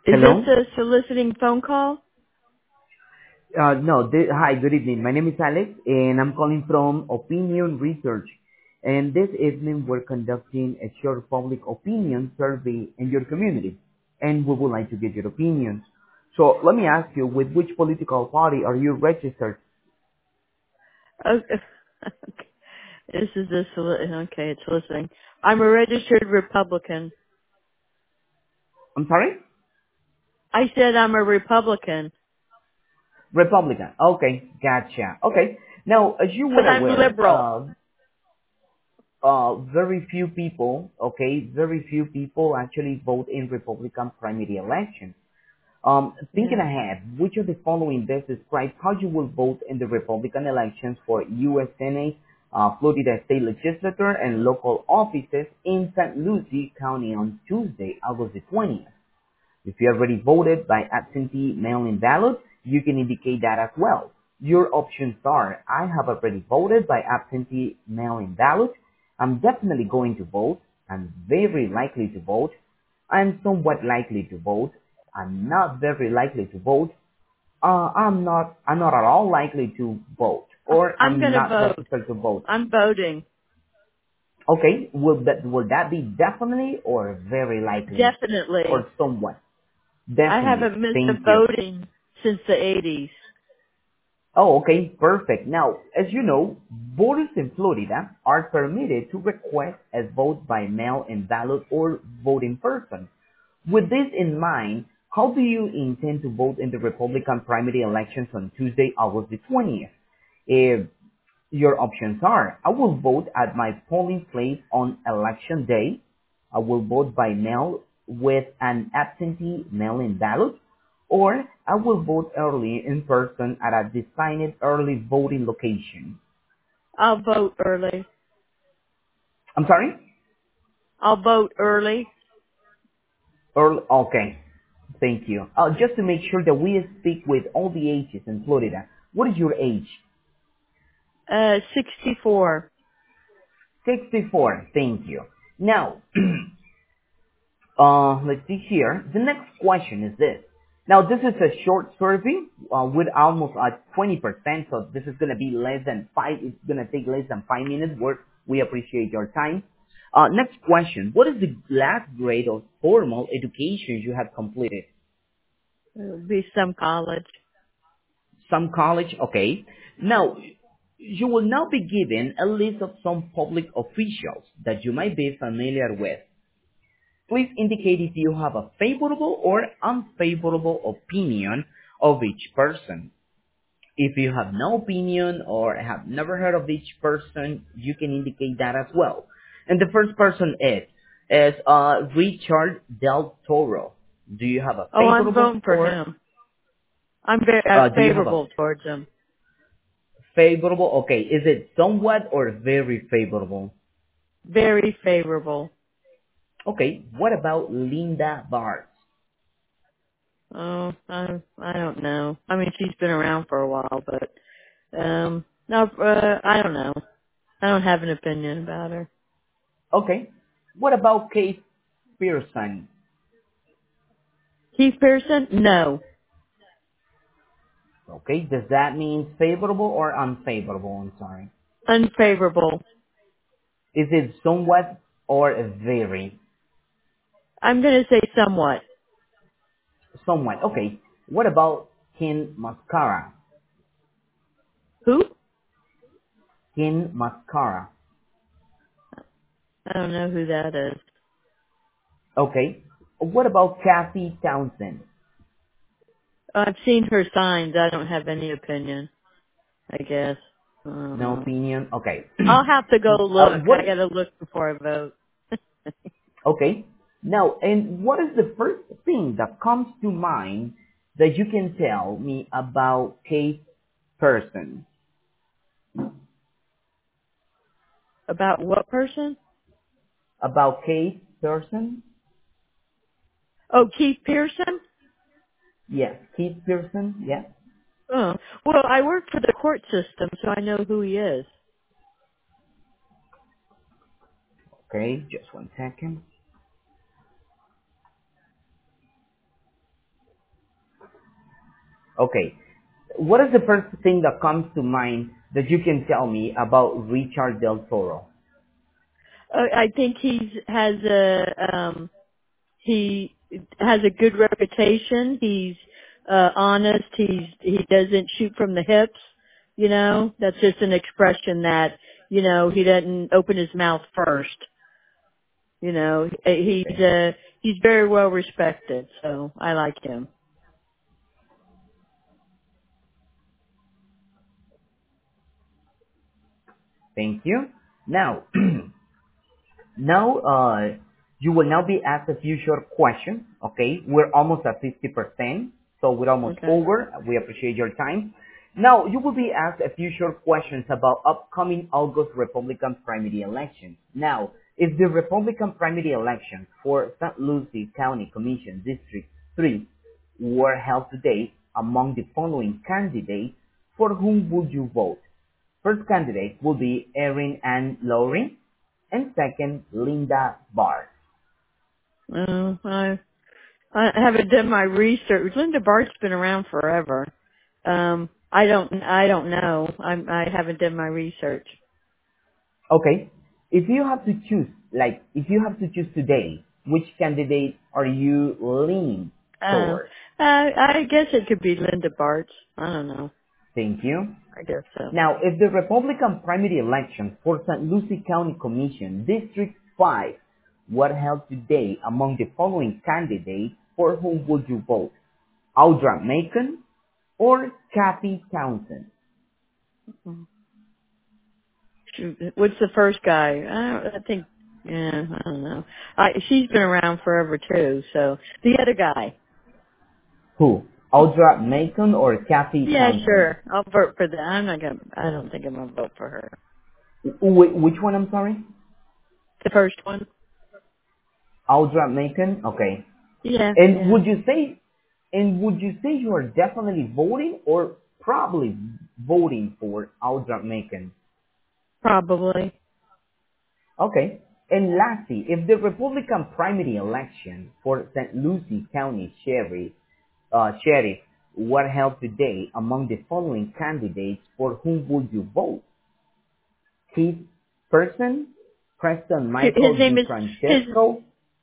Is this Hello? a soliciting phone call? No, hi, good evening. My name is Alex, and I'm calling from Opinion Research. And this evening, we're conducting a short public opinion survey in your community, and we would like to get your opinions. So let me ask you, with which political party are you registered? Okay. This is okay, it's soliciting. I'm a registered Republican. I'm sorry? I said I'm a Republican, Republican. Okay, gotcha. Okay. Now, as you but were I'm aware, liberal. very few people, okay, very few people actually vote in Republican primary elections. Thinking Yeah. ahead, which of the following best describes how you will vote in the Republican elections for U.S. Senate, Florida State Legislature, and local offices in St. Lucie County on Tuesday, August the 20th? If you already voted by absentee mail-in ballot, you can indicate that as well. Your options are, I have already voted by absentee mail-in ballot, I'm definitely going to vote, I'm very likely to vote, I'm somewhat likely to vote, I'm not very likely to vote, I'm not at all likely to vote, or I'm I'm gonna not vote. registered to vote. I'm voting. Okay, will that be definitely or very likely, Definitely. or somewhat? I Definitely. haven't missed a Thank you. voting since the 80s. Oh, okay, perfect. Now, as you know, voters in Florida are permitted to request a vote by mail-in ballot or vote in person. With this in mind, how do you intend to vote in the Republican primary elections on Tuesday, August the 20th? If your options are, I will vote at my polling place on election day. I will vote by mail with an absentee mail-in ballot, or I will vote early in person at a designated early voting location. I'll vote early. I'm sorry? I'll vote early. Early, okay. Thank you. Just to make sure that we speak with all the ages in Florida. What is your age? 64. 64. Thank you. Now, let's see here. The next question is this. Now, this is a short survey with almost 20%, so this is going to be less than five. It's going to take less than 5 minutes work. We appreciate your time. Next question. What is the last grade of formal education you have completed? It'll be some college. Some college? Okay. Now, you will now be given a list of some public officials that you might be familiar with. Please indicate if you have a favorable or unfavorable opinion of each person. If you have no opinion or have never heard of each person, you can indicate that as well. And the first person is Richard Del Toro. Do you have a Oh, I'm favorable voting for or him. I'm very do you have a favorable towards him. favorable? Okay, is it somewhat or very favorable? Very favorable. Okay, what about Linda Barnes? Oh, I don't know. I mean, she's been around for a while, but no, I don't know. I don't have an opinion about her. Okay, what about Kate Pearson? Keith Pearson? No, Okay, does that mean favorable or unfavorable? I'm sorry. unfavorable. Is it somewhat or very? I'm gonna say somewhat. Somewhat. Okay. What about Ken Mascara? Who? Ken Mascara. I don't know who that is. Okay. What about Kathy Townsend? I've seen her signs. I don't have any opinion. I guess. I don't No know. opinion. Okay. I'll have to go look. What? I gotta look before I vote. Okay. Now, and what is the first thing that comes to mind that you can tell me about Kate Person? About what person? About Kate Person? Oh, Keith Pearson? Yes, Kate Person. Yes. Oh, well, I work for the court system, so I know who he is. Okay, just one second. Okay. What is the first thing that comes to mind that you can tell me about Richard Del Toro? I think he has a good reputation. He's honest. He doesn't shoot from the hips. You know, that's just an expression that he doesn't open his mouth first. You know, Okay. he's very well respected. So I like him. Thank you. Now, now, you will now be asked a few short questions. Okay, we're almost at 50%, so we're almost Okay. over. We appreciate your time. Now, you will be asked a few short questions about upcoming August Republican primary elections. Now, if the Republican primary elections for St. Lucie County Commission District 3 were held today, among the following candidates, for whom would you vote? First candidate will be Erin Ann Lowry, and second, Linda Barr. I haven't done my research. Linda Bart's been around forever. I don't know. I haven't done my research. Okay, if you have to choose, like, if you have to choose today, which candidate are you leaning Uh, towards? I guess it could be Linda Bart's. I don't know. Thank you. I guess so. Now, if the Republican primary election for St. Lucie County Commission District 5 were held today, among the following candidates, for whom would you vote? Audra Macon or Kathy Townsend? Shoot, what's the first guy? I think. Yeah, I don't know. She's been around forever too. So the other guy. Who? Audra Macon or Kathy Yeah, Townsend? sure. I'll vote for that. I'm not gonna. I don't think I'm gonna vote for her. Which one, I'm sorry? The first one. Audra Macon? Okay. Yeah, And yeah. would you say you are definitely voting or probably voting for Audra Macon? Probably. Okay. And lastly, if the Republican primary election for St. Lucie County Sheriff were held today, among the following candidates, for whom would you vote? Keith Person, Preston His Michael name is his DiFrancesco,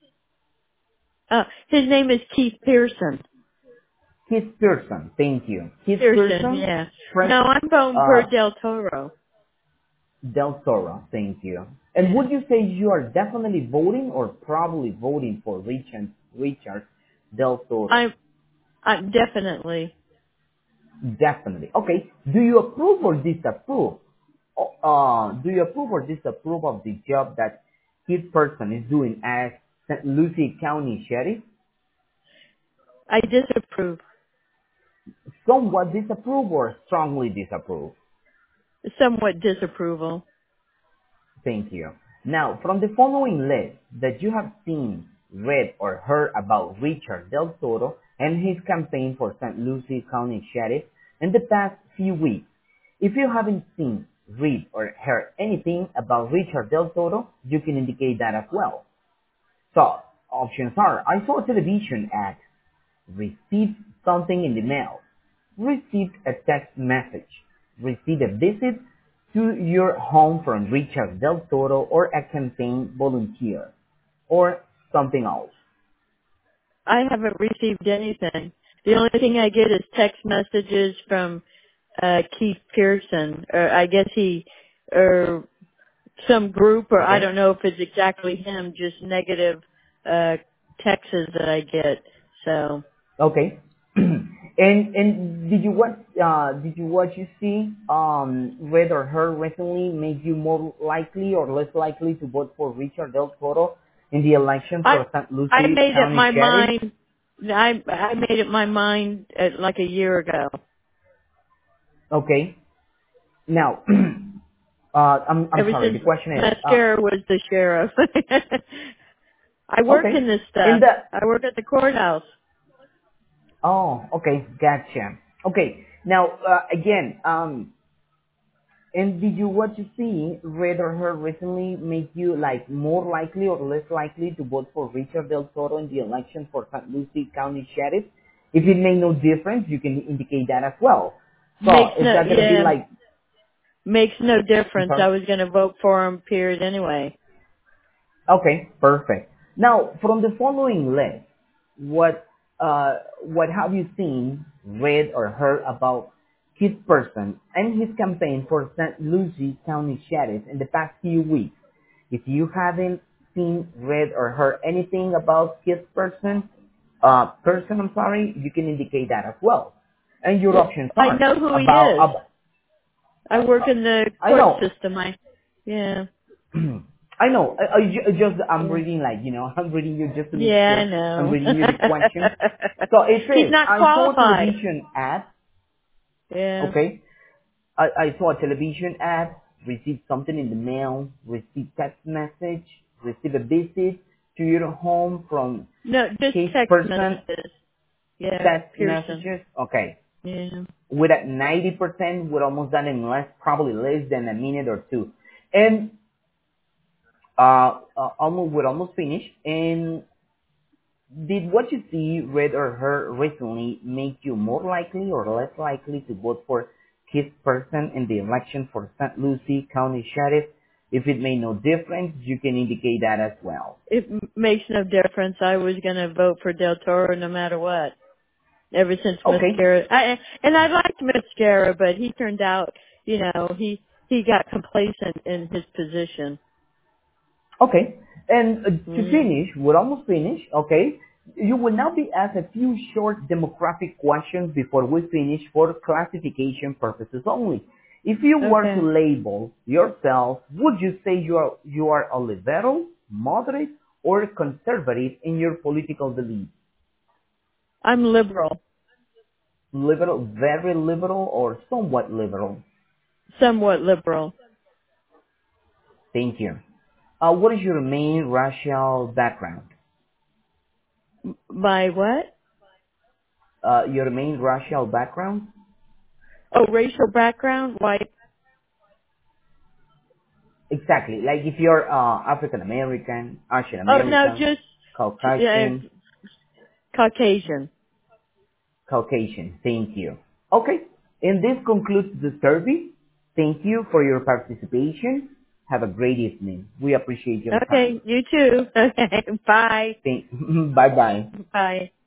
his name is Keith Pearson. Keith Person, thank you. Keith Pearson, Person, yeah. Pres, No, I'm voting for uh, Del Toro. Del Toro, thank you. And Yeah. would you say you are definitely voting or probably voting for Richard Del Toro? I'm definitely. Definitely. Okay. Do you approve or disapprove? Do you approve or disapprove of the job that his person is doing as St. Lucie County Sheriff? I disapprove. Somewhat disapprove or strongly disapprove? Somewhat disapproval. Thank you. Now, from the following list that you have seen, read, or heard about Richard Del Toro and his campaign for St. Lucie County Sheriff in the past few weeks, if you haven't seen, read, or heard anything about Richard Del Toro, you can indicate that as well. So, options are, I saw a television ad, received something in the mail, received a text message, received a visit to your home from Richard Del Toro, or a campaign volunteer, or something else. I haven't received anything. The only thing I get is text messages from Keith Pearson, or I guess or some group, or I Okay? don't know if it's exactly him, just negative texts that I get. So Okay. And did you what you see read or heard recently make you more likely or less likely to vote for Richard Del Toro in the election I for St. I Lucie made up County my Sheriff? mind. I made up my mind like a year ago. Okay. Now, I'm Ever sorry. since The question is, mascara was the sheriff. I work okay. in this In stuff. the I work at the courthouse. Oh, okay, gotcha. Okay, now again, and did you what you see, read or heard recently, make you like more likely or less likely to vote for Richard Del Toro in the election for St. Lucie County Sheriff? If it made no difference, you can indicate that as well. So Makes is no, that going to be yeah, like, makes no I'm difference. sorry? I was going to vote for him, period, anyway. Okay, perfect. Now, from the following list, what what have you seen, read, or heard about Kit Person and his campaign for St. Lucie County Sheriff in the past few weeks? If you haven't seen, read, or heard anything about Kit Person, I'm sorry, you can indicate that as well. And your Well, options I are know who he is. uh, I work in the I court know. system. Yeah, I know. I'm yeah, reading I'm reading you just to make yeah. I sure. I'm know. reading you the question. So it He's says, not I saw a qualified. television ad. Yeah. Okay. I saw a television ad, received something in the mail, received text message, received a visit to your home from No, just case text person, messages. Yeah, text Pearson. messages. Okay. Yeah. With at 90%, we're almost done in probably less than a minute or two. And, we're almost finished. And did what you see, read, or heard recently make you more likely or less likely to vote for Keith Person in the election for St. Lucie County Sheriff? If it made no difference, you can indicate that as well. Makes no difference. I was going to vote for Del Toro no matter what. Ever since Okay, Mascara, and I liked Mascara, but he turned out, he got complacent in his position. okay. And to Mm. finish, we're almost finished, okay? You will now be asked a few short demographic questions before we finish for classification purposes only. If you were to Okay. label yourself, would you say you are a liberal, moderate, or conservative in your political beliefs? I'm liberal, Liberal, very liberal, or somewhat liberal? somewhat liberal. Thank you. What is your main racial background? My what? Your main racial background? Oh, racial background, white. Exactly. Like if you're African American, Asian Oh no, American, just Caucasian, Caucasian. Caucasian. Thank you. Okay. And this concludes the survey. Thank you for your participation. Have a great evening. We appreciate your time. Okay, you too. Okay, bye. Bye bye. Bye.